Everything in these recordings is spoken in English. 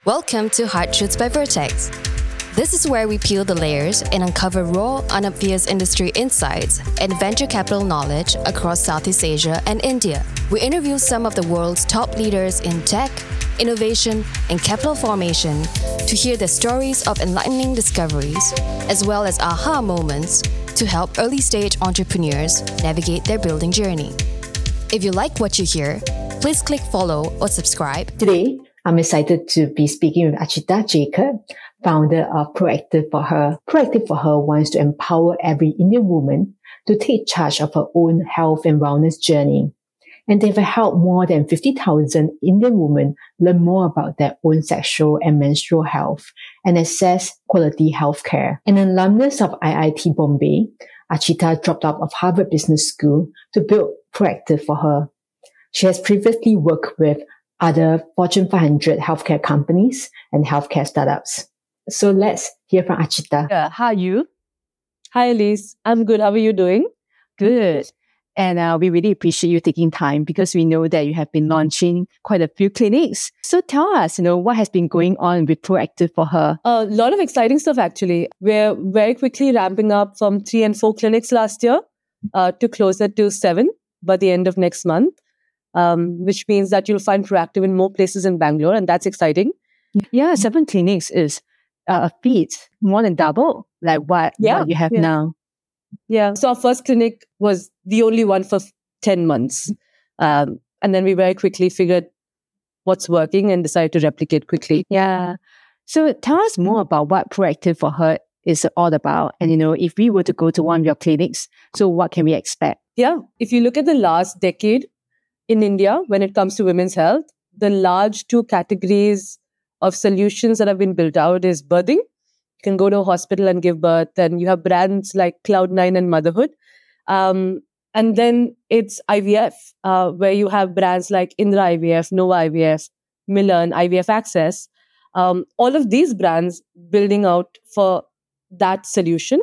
Welcome to Hard Truths by Vertex. This is where we peel the layers and uncover raw, unobvious industry insights and venture capital knowledge across Southeast Asia and India. We interview some of the world's top leaders in tech, innovation, and capital formation to hear the stories of enlightening discoveries, as well as aha moments to help early-stage entrepreneurs navigate their building journey. If you like what you hear, please click follow or subscribe. Today, I'm excited to be speaking with Achita Jacob, founder of Proactive for Her. Proactive for Her wants to empower every Indian woman to take charge of her own health and wellness journey. And they've helped more than 50,000 Indian women learn more about their own sexual and menstrual health and access quality healthcare. An alumnus of IIT Bombay, Achita dropped out of Harvard Business School to build Proactive for Her. She has previously worked with other Fortune 500 healthcare companies and healthcare startups. So let's hear from Achita. How are you? Hi, Elise. I'm good. How are you doing? Good. And we really appreciate you taking time because we know that you have been launching quite a few clinics. So tell us, what has been going on with Proactive for Her? A lot of exciting stuff, actually. We're very quickly ramping up from 3 and 4 clinics last year to closer to 7 by the end of next month. Which means that you'll find Proactive in more places in Bangalore, and that's exciting. Yeah, 7 clinics is a feat, more than double like what you have now. Yeah, so our first clinic was the only one for 10 months. And then we very quickly figured what's working and decided to replicate quickly. Yeah. So tell us more about what Proactive for Her is all about. And, if we were to go to one of your clinics, so what can we expect? Yeah, if you look at the last decade, in India, when it comes to women's health, the large 2 categories of solutions that have been built out is birthing. You can go to a hospital and give birth, and you have brands like Cloud9 and Motherhood. And then it's IVF, where you have brands like Indra IVF, Nova IVF, Miller, and IVF Access. All of these brands building out for that solution.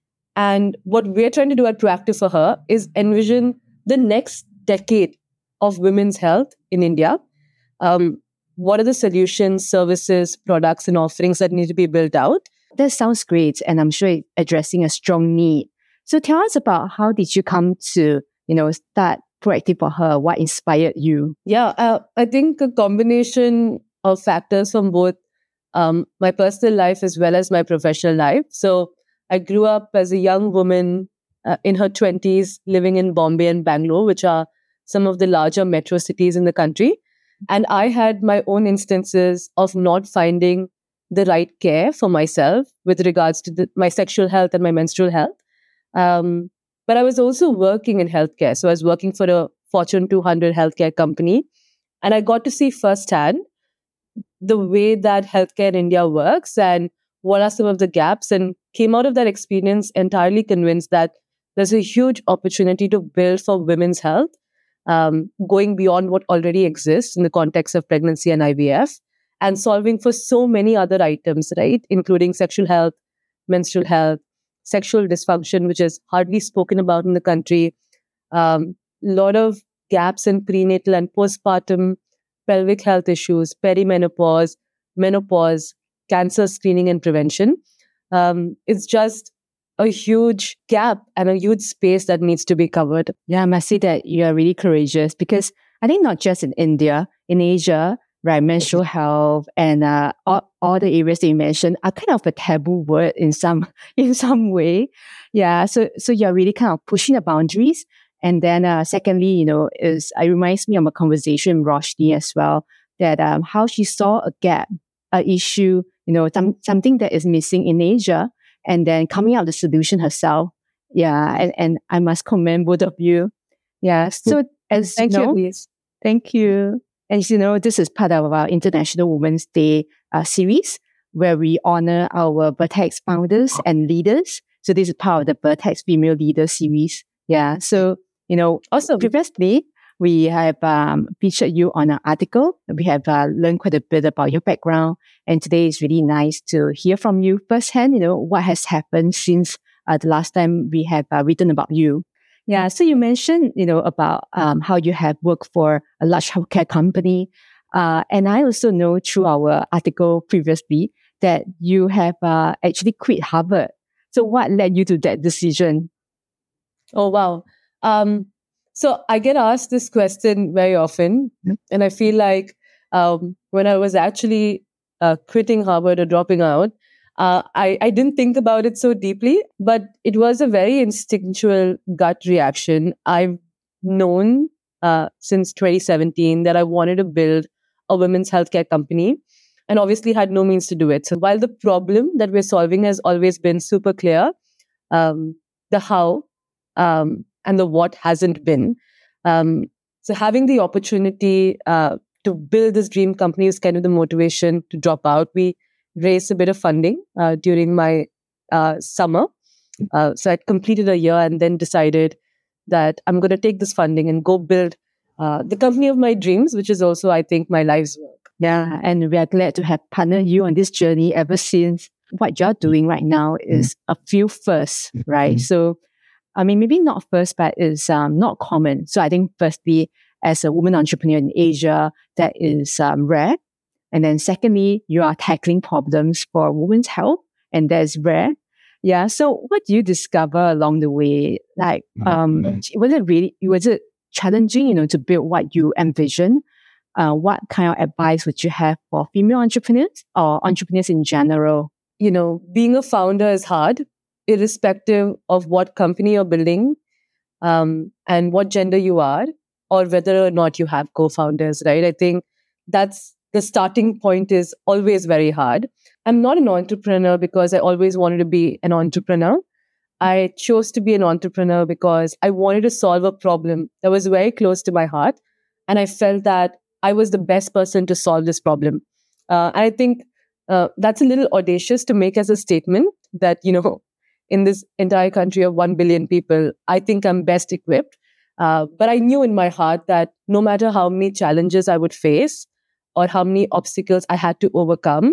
And what we're trying to do at Proactive for Her is envision the next decade of women's health in India. What are the solutions, services, products, and offerings that need to be built out? That sounds great, and I'm sure it's addressing a strong need. So tell us about how did you come to, start Proactive for Her? What inspired you? Yeah, I think a combination of factors from both my personal life as well as my professional life. So I grew up as a young woman in her 20s, living in Bombay and Bangalore, which are some of the larger metro cities in the country. And I had my own instances of not finding the right care for myself with regards to my sexual health and my menstrual health. But I was also working in healthcare. So I was working for a Fortune 200 healthcare company. And I got to see firsthand the way that healthcare in India works and what are some of the gaps, and came out of that experience entirely convinced that there's a huge opportunity to build for women's health. Going beyond what already exists in the context of pregnancy and IVF, and solving for so many other items, right? Including sexual health, menstrual health, sexual dysfunction, which is hardly spoken about in the country. Lot of gaps in prenatal and postpartum pelvic health issues, perimenopause, menopause, cancer screening and prevention. It's just a huge gap and a huge space that needs to be covered. Yeah, I must say that you are really courageous because I think not just in India, in Asia, right, menstrual health and all the areas that you mentioned are kind of a taboo word in some way. Yeah, so you're really kind of pushing the boundaries. And then secondly, it reminds me of a conversation with Roshni as well, that how she saw a gap, an issue, something that is missing in Asia, and then coming out with the solution herself. Yeah, and I must commend both of you. Yeah, so as Thank you, Elise. Thank you. As you know, this is part of our International Women's Day series where we honor our Vertex founders and leaders. So this is part of the Vertex Female Leader series. Yeah, so, Awesome. Previously, we have featured you on an article. We have learned quite a bit about your background. And today is really nice to hear from you firsthand, what has happened since the last time we have written about you. Yeah, so you mentioned, about how you have worked for a large healthcare company. And I also know through our article previously that you have actually quit Harvard. So what led you to that decision? Oh, wow. So I get asked this question very often. And I feel like when I was actually quitting Harvard or dropping out, I didn't think about it so deeply, but it was a very instinctual gut reaction. I've known since 2017 that I wanted to build a women's healthcare company and obviously had no means to do it. So while the problem that we're solving has always been super clear, the how and the what hasn't been. So having the opportunity to build this dream company is kind of the motivation to drop out. We raised a bit of funding during my summer. So I completed a year and then decided that I'm going to take this funding and go build the company of my dreams, which is also, I think, my life's work. Yeah, and we are glad to have partnered you on this journey ever since. What you're doing right now is a few firsts, right? So, I mean, maybe not first, but it's not common. So I think firstly, as a woman entrepreneur in Asia, that is rare. And then secondly, you are tackling problems for women's health, and that's rare. Yeah. So what do you discover along the way? Like, was it challenging, to build what you envision? What kind of advice would you have for female entrepreneurs or entrepreneurs in general? Being a founder is hard, irrespective of what company you're building and what gender you are, or whether or not you have co-founders, right? I think that's the starting point is always very hard. I'm not an entrepreneur because I always wanted to be an entrepreneur. I chose to be an entrepreneur because I wanted to solve a problem that was very close to my heart. And I felt that I was the best person to solve this problem. I think that's a little audacious to make as a statement that, in this entire country of 1 billion people, I think I'm best equipped. But I knew in my heart that no matter how many challenges I would face or how many obstacles I had to overcome,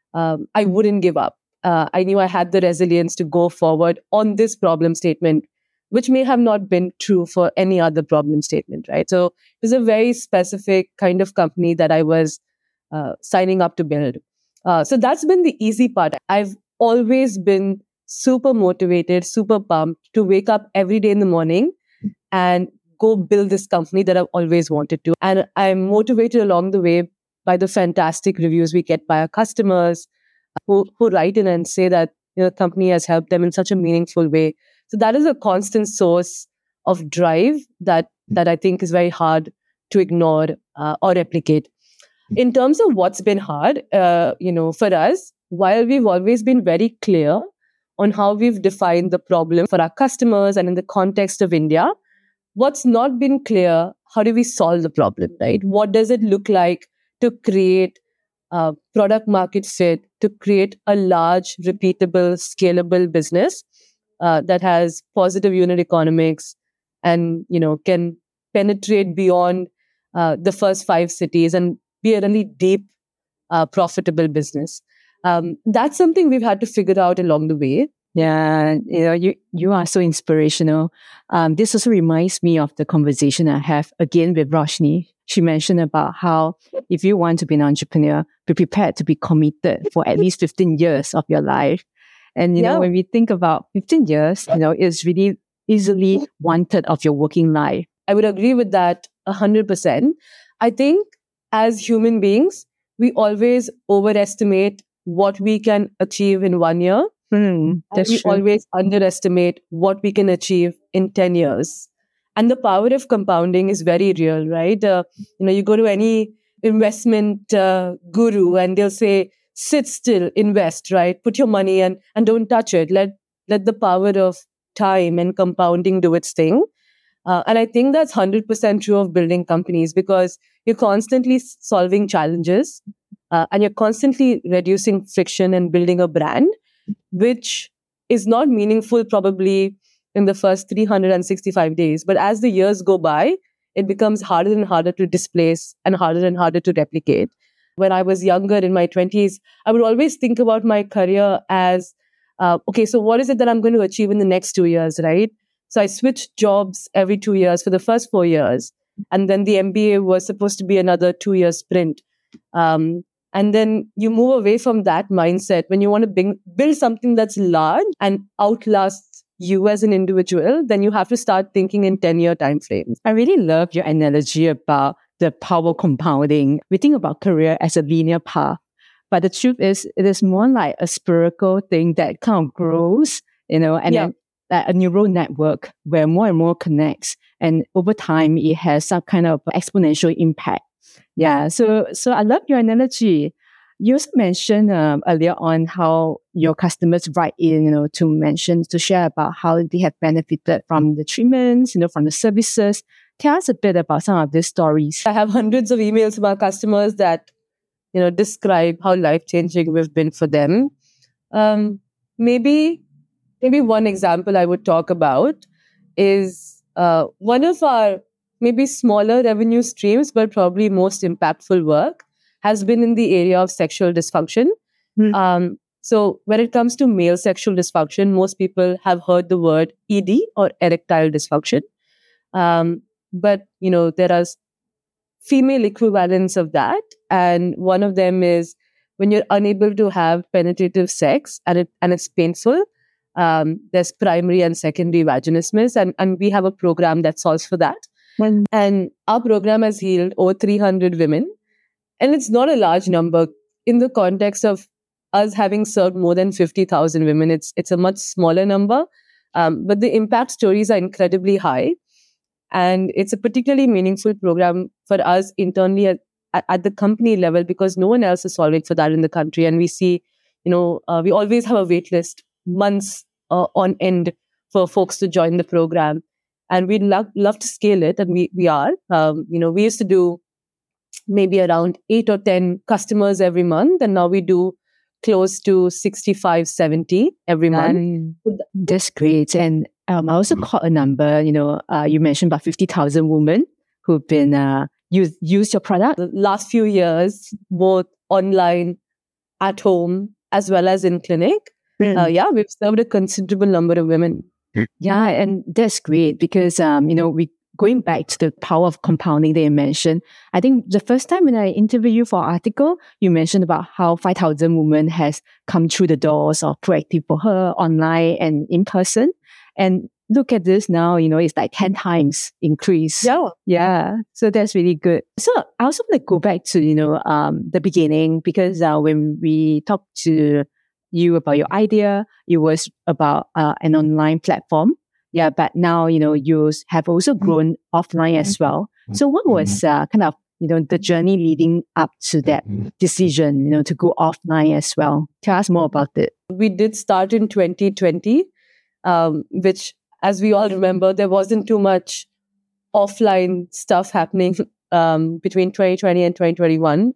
I wouldn't give up. I knew I had the resilience to go forward on this problem statement, which may have not been true for any other problem statement, right? So it was a very specific kind of company that I was signing up to build. So that's been the easy part. I've always been super motivated, super pumped to wake up every day in the morning and go build this company that I've always wanted to. And I'm motivated along the way by the fantastic reviews we get by our customers who write in and say that the company has helped them in such a meaningful way. So that is a constant source of drive that I think is very hard to ignore or replicate. In terms of what's been hard, for us, while we've always been very clear on how we've defined the problem for our customers and in the context of India, what's not been clear, how do we solve the problem, right? What does it look like to create product market fit, to create a large, repeatable, scalable business that has positive unit economics and, can penetrate beyond the first 5 cities and be a really deep, profitable business. That's something we've had to figure out along the way. Yeah, you are so inspirational. This also reminds me of the conversation I have again with Roshni. She mentioned about how if you want to be an entrepreneur, be prepared to be committed for at least 15 years of your life. And, when we think about 15 years, it's really easily 1/3 of your working life. I would agree with that 100%. I think as human beings, we always overestimate what we can achieve in 1 year. We always underestimate what we can achieve in 10 years. And the power of compounding is very real, right? You go to any investment guru and they'll say, sit still, invest, right? Put your money and don't touch it. Let the power of time and compounding do its thing. And I think that's 100% true of building companies because you're constantly solving challenges and you're constantly reducing friction and building a brand, which is not meaningful probably in the first 365 days. But as the years go by, it becomes harder and harder to displace and harder to replicate. When I was younger in my 20s, I would always think about my career as, okay, so what is it that I'm going to achieve in the next 2 years, right? So I switched jobs every 2 years for the first 4 years. And then the MBA was supposed to be another 2-year sprint. And then you move away from that mindset when you want to build something that's large and outlasts you as an individual, then you have to start thinking in 10-year timeframes. I really love your analogy about the power compounding. We think about career as a linear path, but the truth is it is more like a spherical thing that kind of grows, and then a neural network where more and more connects, and over time it has some kind of exponential impact. Yeah, so I love your analogy. You also mentioned earlier on how your customers write in, to share about how they have benefited from the treatments, from the services. Tell us a bit about some of these stories. I have hundreds of emails from our customers that, describe how life-changing we've been for them. Maybe one example I would talk about is one of our maybe smaller revenue streams, but probably most impactful work has been in the area of sexual dysfunction. So when it comes to male sexual dysfunction, most people have heard the word ED or erectile dysfunction. But, there are female equivalents of that. And one of them is when you're unable to have penetrative sex and it's painful. There's primary and secondary vaginismus, and we have a program that solves for that. And our program has healed over 300 women. And it's not a large number in the context of us having served more than 50,000 women. It's a much smaller number, but the impact stories are incredibly high. And it's a particularly meaningful program for us internally at the company level because no one else is solving for that in the country. And we see, we always have a wait list months on end for folks to join the program. And we'd love to scale it. And we are. We used to do maybe around 8 or 10 customers every month. And now we do close to 65, 70 every month. That's great. And I also caught a number, you mentioned about 50,000 women who've been used your product. The last few years, both online, at home, as well as in clinic. We've served a considerable number of women. Yeah, and that's great because, we going back to the power of compounding that you mentioned, I think the first time when I interviewed you for an article, you mentioned about how 5,000 women has come through the doors of Proactive for Her online and in person. And look at this now, it's like 10 times increase. Yeah. So that's really good. So I also want to go back to, the beginning because when we talked to you about your idea, it was about an online platform. Yeah, but now, you have also grown offline as well. So what was kind of, the journey leading up to that decision, to go offline as well? Tell us more about it. We did start in 2020, which, as we all remember, there wasn't too much offline stuff happening between 2020 and 2021.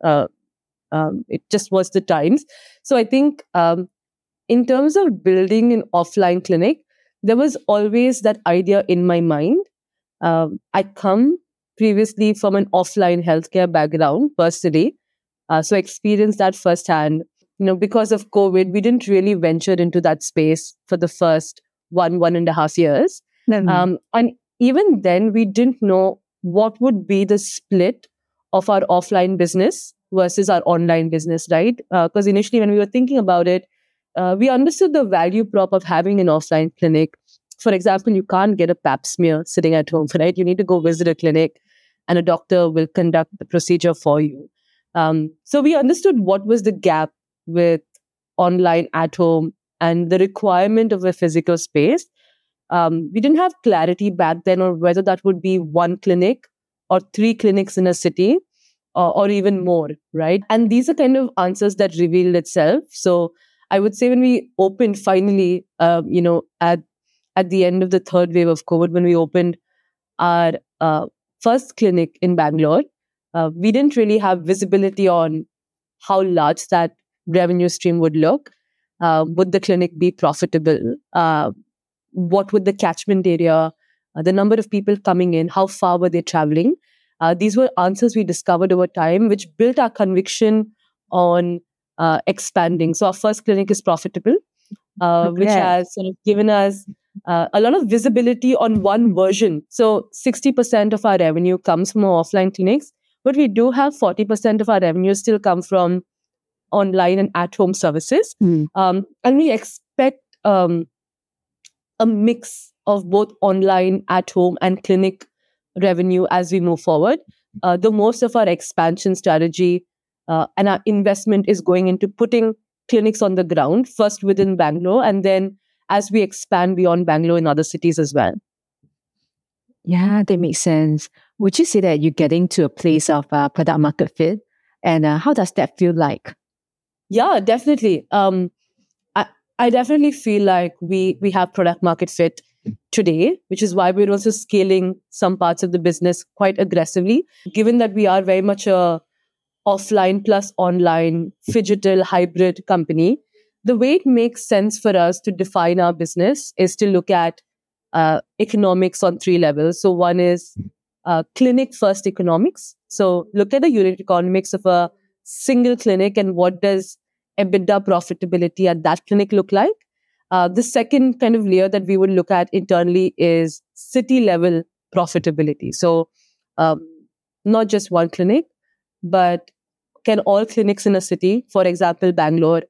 It just was the times. So I think in terms of building an offline clinic, there was always that idea in my mind. I come previously from an offline healthcare background personally, so I experienced that firsthand. Because of COVID, we didn't really venture into that space for the first 1.5 years. And even then, we didn't know what would be the split of our offline business versus our online business, right? Because initially, when we were thinking about it, we understood the value prop of having an offline clinic. For example, you can't get a pap smear sitting at home, right? You need to go visit a clinic and a doctor will conduct the procedure for you. So we understood what was the gap with online at home and the requirement of a physical space. We didn't have clarity back then on whether that would be one clinic or 3 clinics in a city or even more, right? And these are kind of answers that revealed itself. So I would say when we opened finally, at the end of the third wave of COVID, when we opened our first clinic in Bangalore, we didn't really have visibility on how large that revenue stream would look. Would the clinic be profitable? What would the catchment area, the number of people coming in, how far were they traveling? These were answers we discovered over time, which built our conviction on expanding. So our first clinic is profitable, which has sort of given us a lot of visibility on one version. So 60% of our revenue comes from our offline clinics, but we do have 40% of our revenue still come from online and at-home services. And we expect a mix of both online, at-home, and clinic revenue as we move forward. The most of our expansion strategy and our investment is going into putting clinics on the ground, first within Bangalore, and then as we expand beyond Bangalore in other cities as well. Yeah, that makes sense. Would you say that you're getting to a place of product market fit? And how does that feel like? Yeah, definitely. I definitely feel like we have product market fit today, which is why we're also scaling some parts of the business quite aggressively, given that we are very much a offline plus online phygital hybrid company. The way it makes sense for us to define our business is to look at economics on 3 levels. So one is clinic first economics. So look at the unit economics of a single clinic and what does EBITDA profitability at that clinic look like. The second kind of layer that we would look at internally is city level profitability. So not just one clinic, but can all clinics in a city, for example, Bangalore,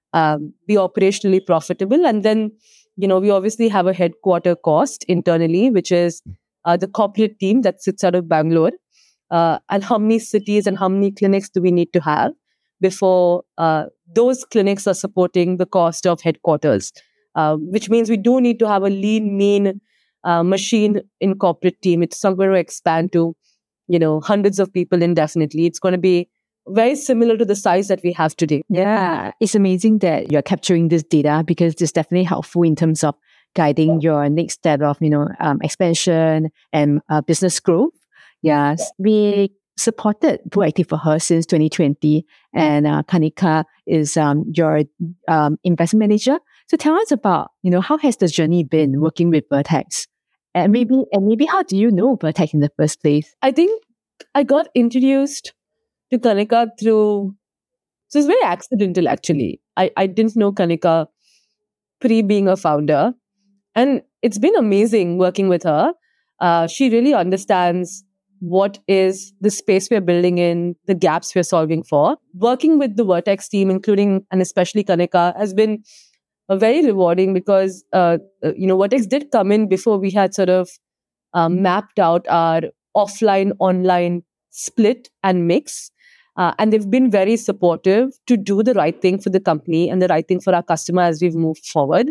be operationally profitable? And then, we obviously have a headquarter cost internally, which is the corporate team that sits out of Bangalore. And how many cities and how many clinics do we need to have before those clinics are supporting the cost of headquarters? Which means we do need to have a lean, mean machine in corporate team. It's not going to expand to, hundreds of people indefinitely. It's going to be very similar to the size that we have today. Yeah, it's amazing that you're capturing this data because it's definitely helpful in terms of guiding your next step of, expansion and business growth. Yes, we supported Proactive for Her since 2020, and Kanika is your investment manager. So tell us about, how has the journey been working with Vertex? And maybe how do you know Vertex in the first place? I think I got introduced to Kanika through, so it's very accidental actually. I didn't know Kanika pre being a founder, and it's been amazing working with her. She really understands what is the space we're building in, the gaps we're solving for. Working with the Vertex team, including and especially Kanika, has been very rewarding because, Vertex did come in before we had sort of mapped out our offline-online split and mix. And they've been very supportive to do the right thing for the company and the right thing for our customer as we've moved forward.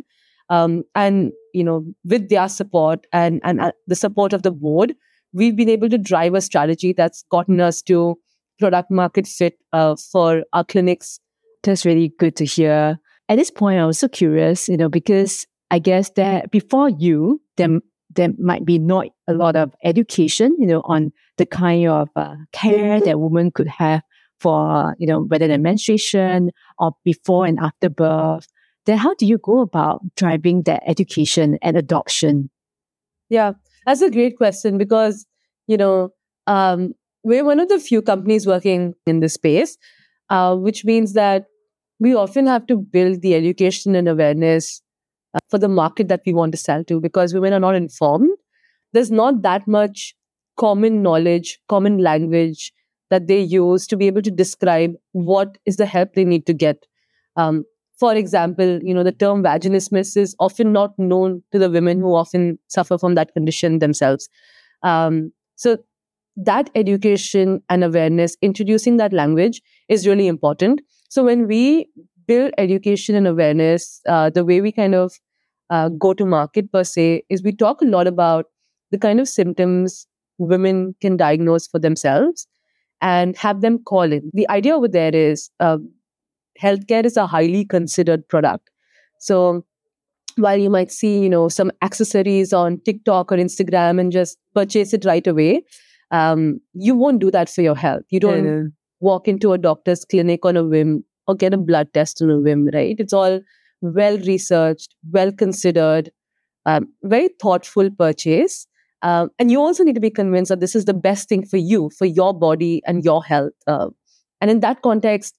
With their support and the support of the board, we've been able to drive a strategy that's gotten us to product market fit for our clinics. That's really good to hear. At this point, I'm also curious, because I guess that before you, there might be not a lot of education, on the kind of care that women could have for, whether the menstruation or before and after birth. Then how do you go about driving that education and adoption? Yeah, that's a great question because, we're one of the few companies working in this space, which means that we often have to build the education and awareness for the market that we want to sell to because women are not informed. There's not that much common knowledge, common language that they use to be able to describe what is the help they need to get. For example, the term vaginismus is often not known to the women who often suffer from that condition themselves. So that education and awareness, introducing that language is really important. So when we build education and awareness, the way we kind of go to market per se is we talk a lot about the kind of symptoms women can diagnose for themselves and have them call in. The idea over there is healthcare is a highly considered product. So while you might see, some accessories on TikTok or Instagram and just purchase it right away, you won't do that for your health. You don't walk into a doctor's clinic on a whim or get a blood test on a whim, right? It's all well researched, well considered, very thoughtful purchase. And you also need to be convinced that this is the best thing for you, for your body and your health. And in that context,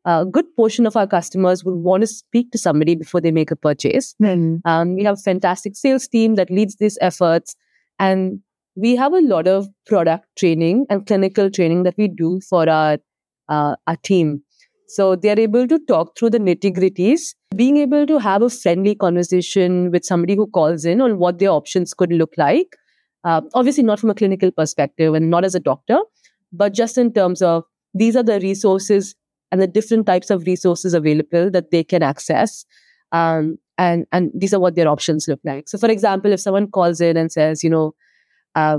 a good portion of our customers will want to speak to somebody before they make a purchase. We have a fantastic sales team that leads these efforts. And we have a lot of product training and clinical training that we do for our team. So they're able to talk through the nitty-gritties, being able to have a friendly conversation with somebody who calls in on what their options could look like. Obviously not from a clinical perspective and not as a doctor, but just in terms of these are the resources and the different types of resources available that they can access. And these are what their options look like. So for example, if someone calls in and says, I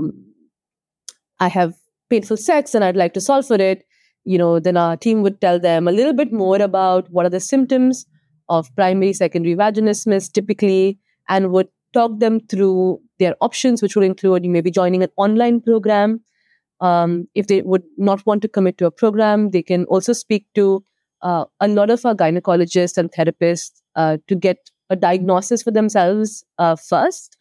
have painful sex and I'd like to solve for it, then our team would tell them a little bit more about what are the symptoms of primary, secondary vaginismus typically, and would talk them through their options, which would include maybe joining an online program. If they would not want to commit to a program, they can also speak to a lot of our gynecologists and therapists to get a diagnosis for themselves first.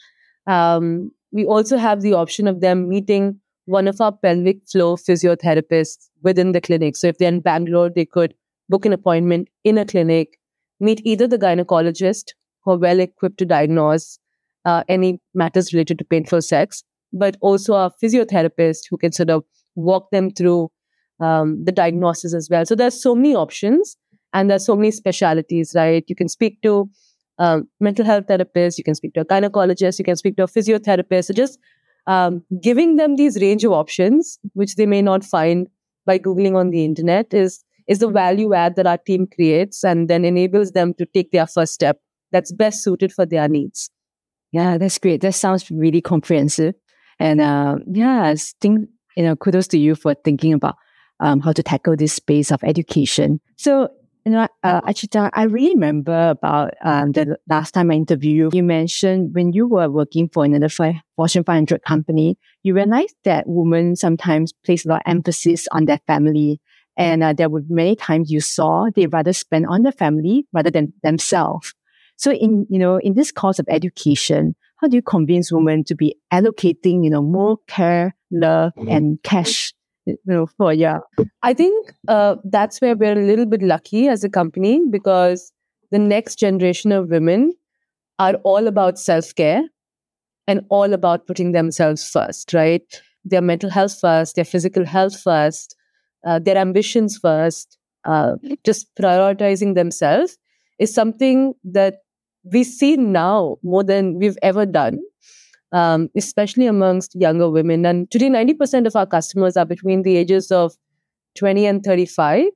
We also have the option of them meeting one of our pelvic floor physiotherapists within the clinic. So if they're in Bangalore, they could book an appointment in a clinic, meet either the gynecologist who are well equipped to diagnose any matters related to painful sex, but also a physiotherapist who can sort of walk them through the diagnosis as well. So there's so many options and there's so many specialities, right? You can speak to mental health therapists, you can speak to a gynecologist, you can speak to a physiotherapist. So just giving them these range of options, which they may not find by Googling on the internet, is the value add that our team creates and then enables them to take their first step that's best suited for their needs. Yeah, that's great. That sounds really comprehensive. And I think, kudos to you for thinking about how to tackle this space of education. So, Achita, I really remember about the last time I interviewed you. You mentioned when you were working for another Fortune 500 company, you realized that women sometimes place a lot of emphasis on their family. And there were many times you saw they rather spend on their family rather than themselves. So in this course of education, how do you convince women to be allocating, more care, love, and cash, for I think that's where we're a little bit lucky as a company, because the next generation of women are all about self-care and all about putting themselves first, right? Their mental health first, their physical health first, their ambitions first, just prioritizing themselves is something that we see now more than we've ever done, especially amongst younger women. And today, 90% of our customers are between the ages of 20 and 35.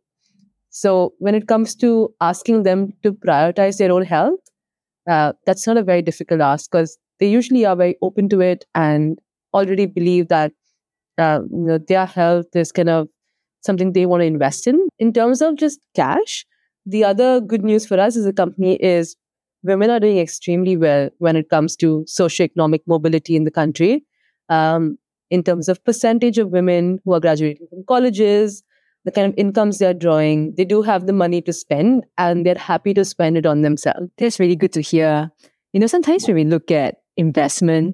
So when it comes to asking them to prioritize their own health, that's not a very difficult ask, because they usually are very open to it and already believe that their health is kind of something they want to invest in. In terms of just cash, the other good news for us as a company is women are doing extremely well when it comes to socioeconomic mobility in the country. In terms of percentage of women who are graduating from colleges, the kind of incomes they're drawing, they do have the money to spend and they're happy to spend it on themselves. That's really good to hear. Sometimes when we look at investment,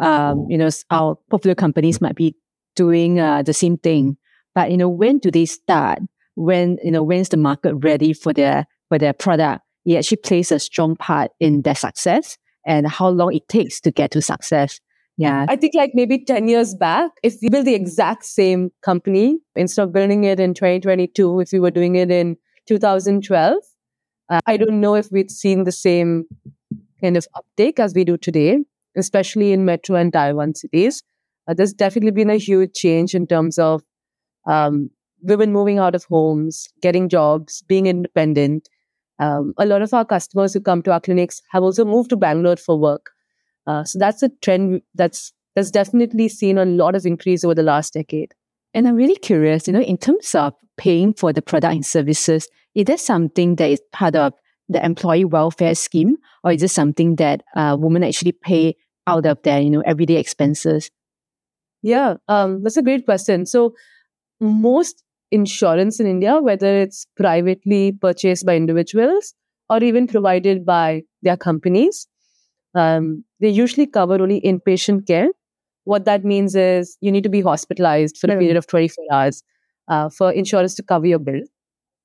our popular companies might be doing the same thing. But, when do they start? When's the market ready for their product? It actually plays a strong part in their success and how long it takes to get to success. Yeah. I think like maybe 10 years back, if we build the exact same company, instead of building it in 2022, if we were doing it in 2012, I don't know if we'd seen the same kind of uptake as we do today, especially in metro and Tier 1 cities. There's definitely been a huge change in terms of women moving out of homes, getting jobs, being independent. A lot of our customers who come to our clinics have also moved to Bangalore for work. So that's a trend that's definitely seen a lot of increase over the last decade. And I'm really curious, in terms of paying for the product and services, is that something that is part of the employee welfare scheme, or is it something that women actually pay out of their, everyday expenses? Yeah, that's a great question. So most insurance in India, whether it's privately purchased by individuals or even provided by their companies, they usually cover only inpatient care. What that means is you need to be hospitalized for a period of 24 hours for insurance to cover your bill.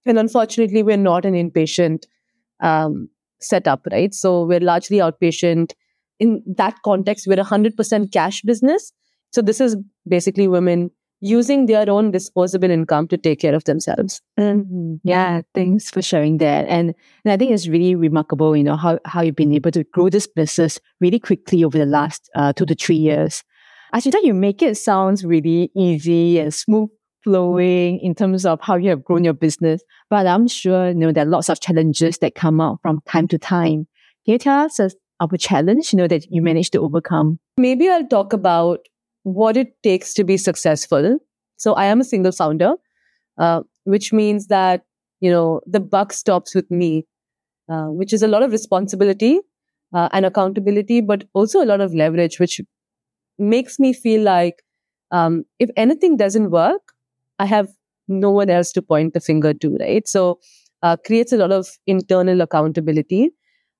And unfortunately, we're not an inpatient setup, right? So we're largely outpatient. In that context, we're a 100% cash business. So this is basically women using their own disposable income to take care of themselves. Yeah, thanks for sharing that. And I think it's really remarkable, how you've been able to grow this business really quickly over the last 2 to 3 years. Ashita, you make it sound really easy and smooth flowing in terms of how you have grown your business. But I'm sure, there are lots of challenges that come up from time to time. Can you tell us of a challenge, that you managed to overcome? Maybe I'll talk about what it takes to be successful. So I am a single founder, which means that, the buck stops with me, which is a lot of responsibility and accountability, but also a lot of leverage, which makes me feel like if anything doesn't work, I have no one else to point the finger to, right? So creates a lot of internal accountability,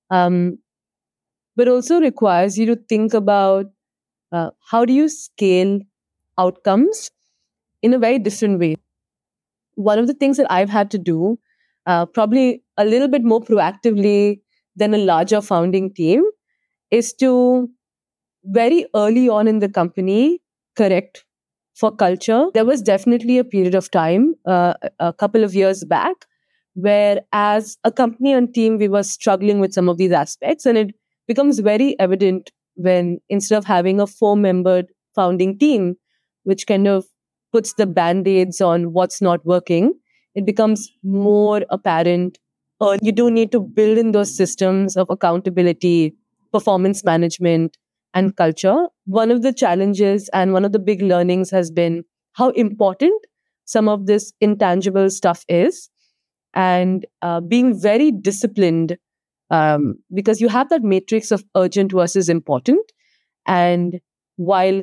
but also requires you to think about how do you scale outcomes in a very different way. One of the things that I've had to do, probably a little bit more proactively than a larger founding team, is to very early on in the company correct for culture. There was definitely a period of time, a couple of years back, where as a company and team, we were struggling with some of these aspects. And it becomes very evident when instead of having a 4-membered founding team, which kind of puts the band-aids on what's not working, it becomes more apparent. You do need to build in those systems of accountability, performance management, and culture. One of the challenges and one of the big learnings has been how important some of this intangible stuff is, and being very disciplined, because you have that matrix of urgent versus important. And while,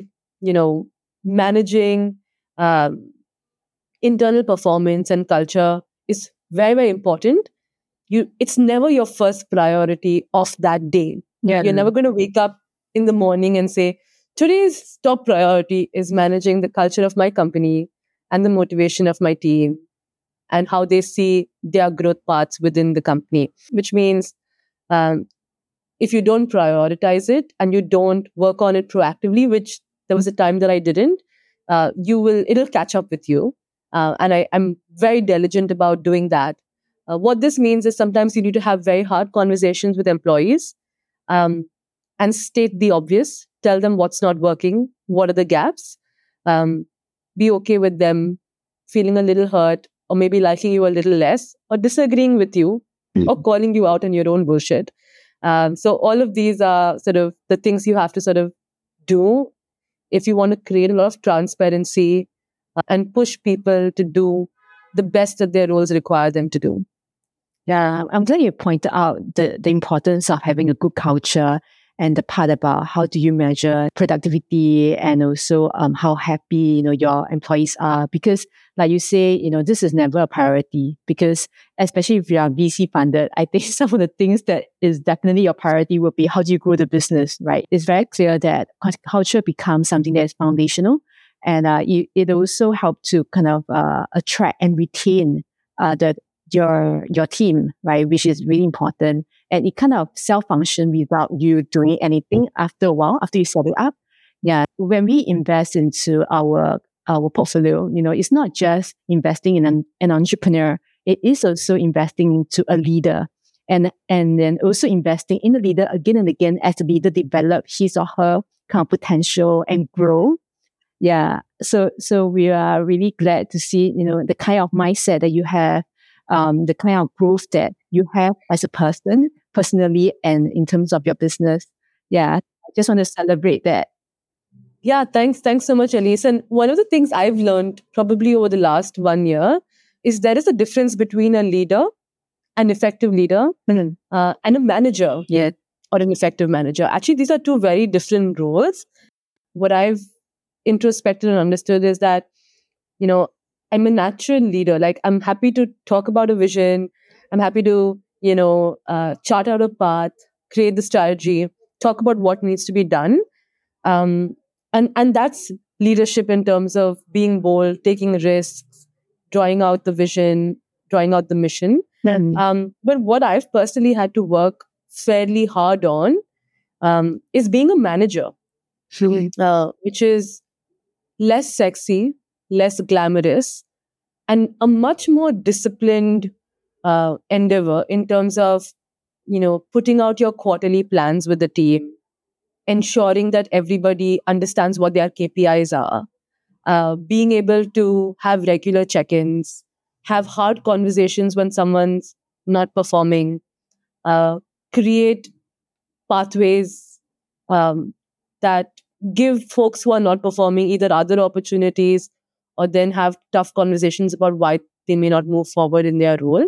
managing internal performance and culture is very, very important, it's never your first priority of that day. Yeah. You're never going to wake up in the morning and say, today's top priority is managing the culture of my company and the motivation of my team and how they see their growth paths within the company. Which means if you don't prioritize it and you don't work on it proactively, which there was a time that I didn't, it'll catch up with you. And I'm very diligent about doing that. What this means is sometimes you need to have very hard conversations with employees, and state the obvious, tell them what's not working, what are the gaps, be okay with them feeling a little hurt or maybe liking you a little less or disagreeing with you or calling you out on your own bullshit. So all of these are sort of the things you have to sort of do if you want to create a lot of transparency and push people to do the best that their roles require them to do. Yeah, I'm glad you pointed out the importance of having a good culture and the part about how do you measure productivity and also how happy your employees are, because like you say, this is never a priority, because especially if you are VC funded, I think some of the things that is definitely your priority will be how do you grow the business, right? It's very clear that culture becomes something that is foundational, and it also helps to kind of attract and retain your team, right? Which is really important. And it kind of self-function without you doing anything after a while, after you set it up. Yeah. When we invest into our portfolio, it's not just investing in an entrepreneur. It is also investing into a leader, and then also investing in the leader again and again as the leader develop his or her kind of potential and grow. Yeah. So we are really glad to see, the kind of mindset that you have, the kind of growth that you have as a person, personally, and in terms of your business. Yeah, I just want to celebrate that. Yeah, thanks so much, Elise. And one of the things I've learned probably over the last 1 year is there is a difference between a leader, an effective leader, and a manager, or an effective manager. Actually, these are two very different roles. What I've introspected and understood is that, I'm a natural leader. Like, I'm happy to talk about a vision. I'm happy to, chart out a path, create the strategy, talk about what needs to be done. And that's leadership in terms of being bold, taking risks, drawing out the vision, drawing out the mission. But what I've personally had to work fairly hard on is being a manager, which is less sexy, less glamorous, and a much more disciplined endeavor in terms of, putting out your quarterly plans with the team, ensuring that everybody understands what their KPIs are, being able to have regular check-ins, have hard conversations when someone's not performing, create pathways that give folks who are not performing either other opportunities or then have tough conversations about why they may not move forward in their role.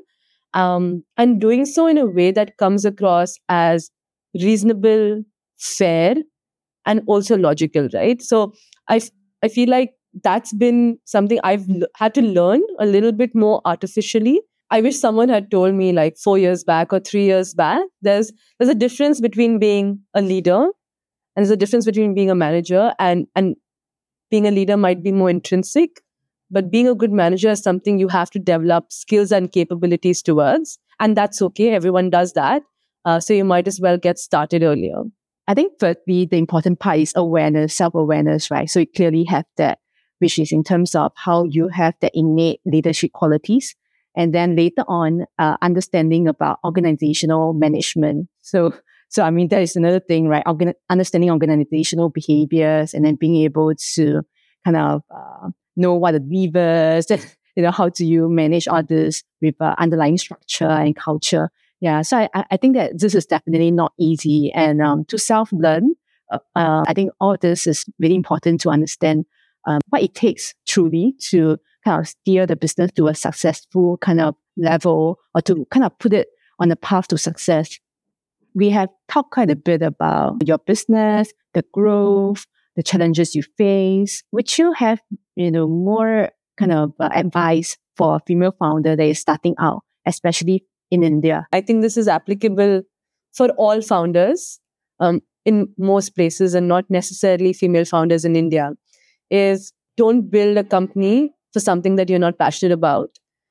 And doing so in a way that comes across as reasonable, fair, and also logical, right? So I feel like that's been something I've had to learn a little bit more artificially. I wish someone had told me like 4 years back or 3 years back, there's a difference between being a leader and there's a difference between being a manager, and being a leader might be more intrinsic, but being a good manager is something you have to develop skills and capabilities towards. And that's okay. Everyone does that. So you might as well get started earlier. I think firstly, the important part is awareness, self-awareness, right? So you clearly have that, which is in terms of how you have the innate leadership qualities. And then later on, understanding about organizational management. So I mean, that is another thing, right? Understanding organizational behaviors and then being able to kind of know what the levers, how do you manage others with underlying structure and culture. Yeah, so I think that this is definitely not easy. And to self-learn, I think all this is really important to understand what it takes truly to kind of steer the business to a successful kind of level, or to kind of put it on a path to success. We have talked quite a bit about your business, the growth, the challenges you face. Would you have, more kind of advice for a female founder that is starting out, especially in India? I think this is applicable for all founders in most places, and not necessarily female founders in India, is don't build a company for something that you're not passionate about.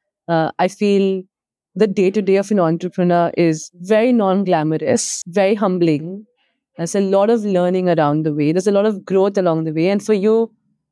I feel the day-to-day of an entrepreneur is very non-glamorous, very humbling. There's a lot of learning around the way. There's a lot of growth along the way. And for you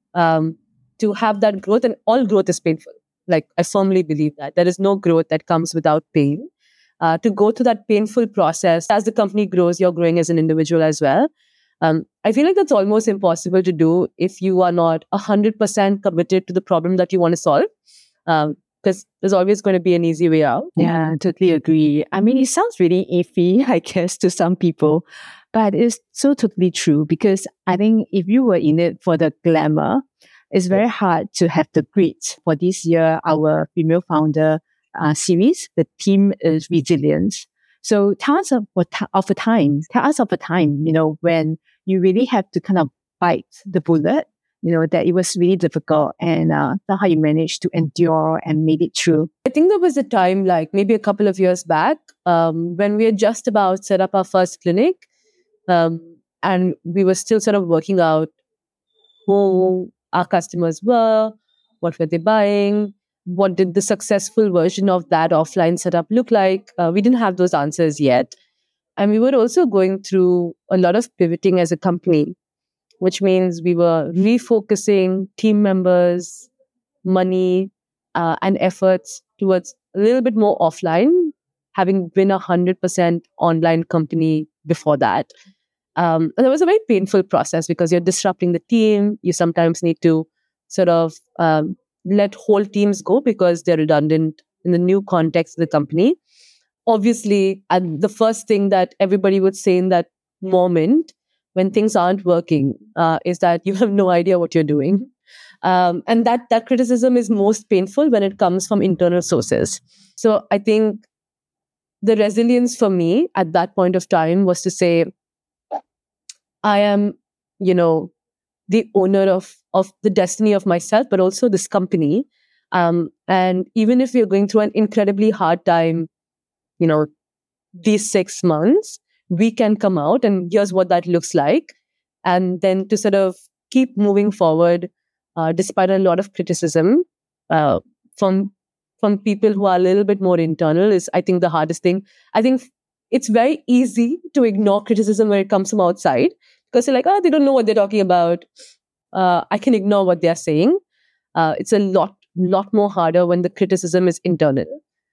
to have that growth, and all growth is painful. Like, I firmly believe that. There is no growth that comes without pain. To go through that painful process, as the company grows, you're growing as an individual as well. I feel like that's almost impossible to do if you are not 100% committed to the problem that you want to solve. Because there's always going to be an easy way out. Yeah, I totally agree. I mean, it sounds really iffy, I guess, to some people, but it's so totally true, because I think if you were in it for the glamour, it's very hard to have the grit. For this year, our female founder series, the theme is resilience. So tell us of a time, when you really have to kind of bite the bullet, that it was really difficult, and how you managed to endure and made it through. I think there was a time, like maybe a couple of years back, when we had just about set up our first clinic, and we were still sort of working out who our customers were, what were they buying, what did the successful version of that offline setup look like. We didn't have those answers yet. And we were also going through a lot of pivoting as a company, which means we were refocusing team members, money, and efforts towards a little bit more offline, having been 100% online company before that. And it was a very painful process, because you're disrupting the team. You sometimes need to sort of let whole teams go because they're redundant in the new context of the company. Obviously, and the first thing that everybody would say in that moment when things aren't working is that you have no idea what you're doing. And that criticism is most painful when it comes from internal sources. So I think the resilience for me at that point of time was to say, I am, the owner of the destiny of myself, but also this company. And even if we're going through an incredibly hard time, these 6 months, we can come out, and here's what that looks like. And then to sort of keep moving forward, despite a lot of criticism from from people who are a little bit more internal is, I think, the hardest thing. I think it's very easy to ignore criticism when it comes from outside because you're like, oh, they don't know what they're talking about. I can ignore what they're saying. It's a lot more harder when the criticism is internal.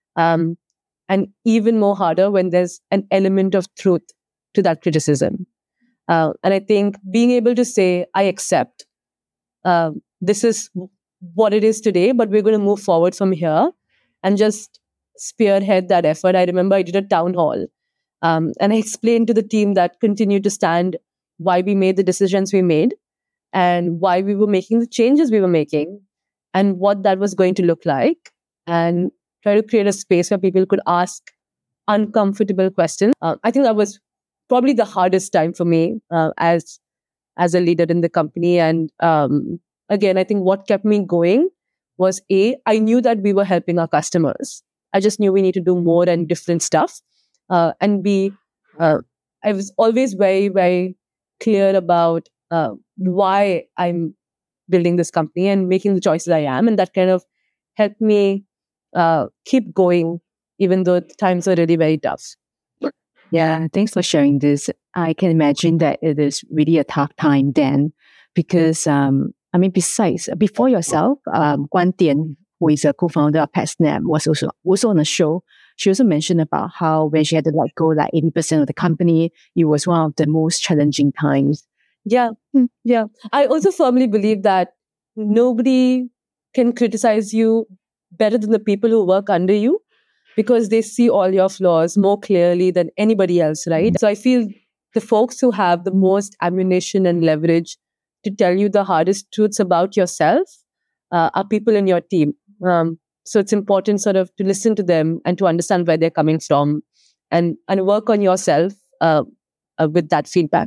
And even more harder when there's an element of truth to that criticism. And I think being able to say, I accept, this is what it is today, but we're going to move forward from here and just spearhead that effort. I remember I did a town hall and I explained to the team that continued to stand why we made the decisions we made and why we were making the changes we were making and what that was going to look like, and try to create a space where people could ask uncomfortable questions. I think that was probably the hardest time for me as a leader in the company. And again, I think what kept me going was I knew that we were helping our customers. I just knew we need to do more and different stuff. And B, I was always very, very clear about why I'm building this company and making the choices I am. And that kind of helped me keep going, even though times are really very tough. Yeah, thanks for sharing this. I can imagine that it is really a tough time then because, besides, before yourself, Guan Tian, who is a co-founder of PetSnap, was also on the show. She also mentioned about how when she had to let go like 80% of the company, it was one of the most challenging times. Yeah. I also firmly believe that nobody can criticize you better than the people who work under you, because they see all your flaws more clearly than anybody else, right? So I feel the folks who have the most ammunition and leverage to tell you the hardest truths about yourself are people in your team. So it's important sort of to listen to them and to understand where they're coming from and work on yourself with that feedback.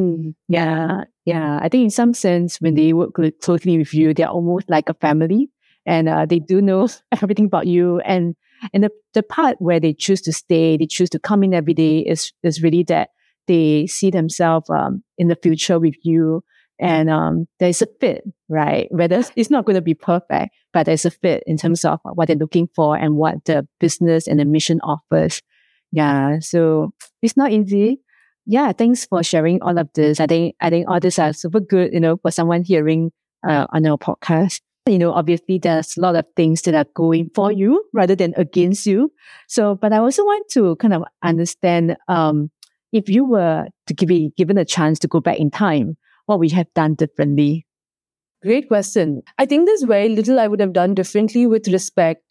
Yeah. I think in some sense, when they work closely with you, they're almost like a family, and they do know everything about you. And the part where they choose to stay, they choose to come in every day is really that they see themselves in the future with you, and there's a fit, right? Whether it's not going to be perfect, but there's a fit in terms of what they're looking for and what the business and the mission offers. Yeah, so it's not easy. Yeah, thanks for sharing all of this. I think all this are super good, for someone hearing on our podcast. Obviously there's a lot of things that are going for you rather than against you. So, but I also want to kind of understand, if you were to be given a chance to go back in time, what would you have done differently? Great question. I think there's very little I would have done differently with respect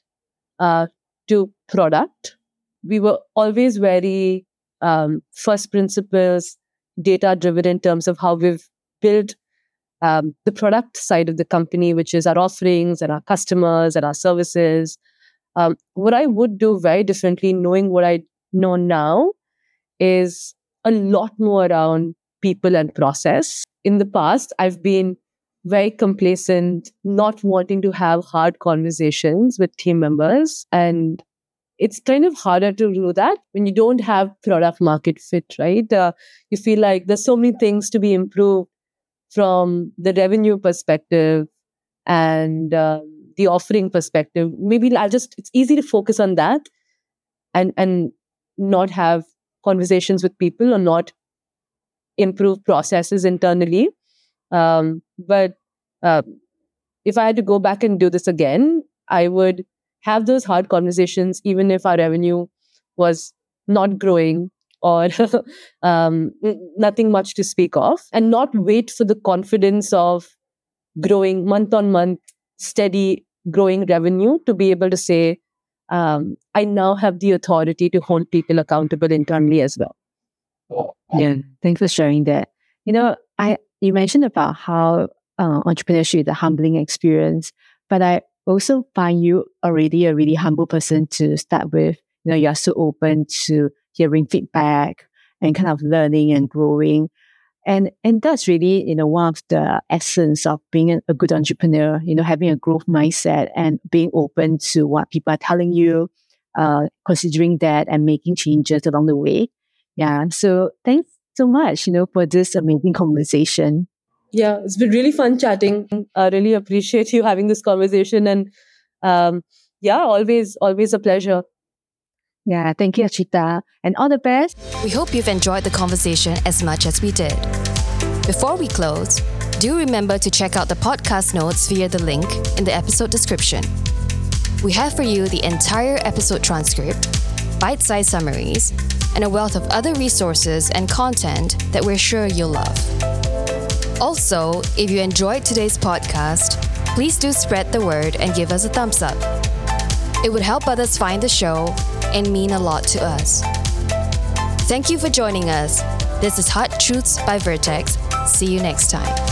to product. We were always very first principles, data driven in terms of how we've built the product side of the company, which is our offerings and our customers and our services. What I would do very differently, knowing what I know now, is a lot more around people and process. In the past, I've been very complacent, not wanting to have hard conversations with team members. And it's kind of harder to do that when you don't have product market fit, right? You feel like there's so many things to be improved from the revenue perspective and the offering perspective. Maybe it's easy to focus on that and not have conversations with people or not improve processes internally. But if I had to go back and do this again, I would have those hard conversations, even if our revenue was not growing or nothing much to speak of, and not wait for the confidence of growing month on month, steady growing revenue to be able to say, I now have the authority to hold people accountable internally as well. Yeah, thanks for sharing that. You mentioned about how entrepreneurship is a humbling experience, but I also find you already a really humble person to start with. You are so open to hearing feedback and kind of learning and growing. And that's really, one of the essence of being a good entrepreneur, having a growth mindset and being open to what people are telling you, considering that and making changes along the way. Yeah. So thanks so much, for this amazing conversation. Yeah, it's been really fun chatting. I really appreciate you having this conversation. And yeah, always a pleasure. Yeah, thank you, Achita. And all the best. We hope you've enjoyed the conversation as much as we did. Before we close, do remember to check out the podcast notes via the link in the episode description. We have for you the entire episode transcript, bite-sized summaries, and a wealth of other resources and content that we're sure you'll love. Also, if you enjoyed today's podcast, please do spread the word and give us a thumbs up. It would help others find the show and mean a lot to us. Thank you for joining us. This is Hot Truths by Vertex. See you next time.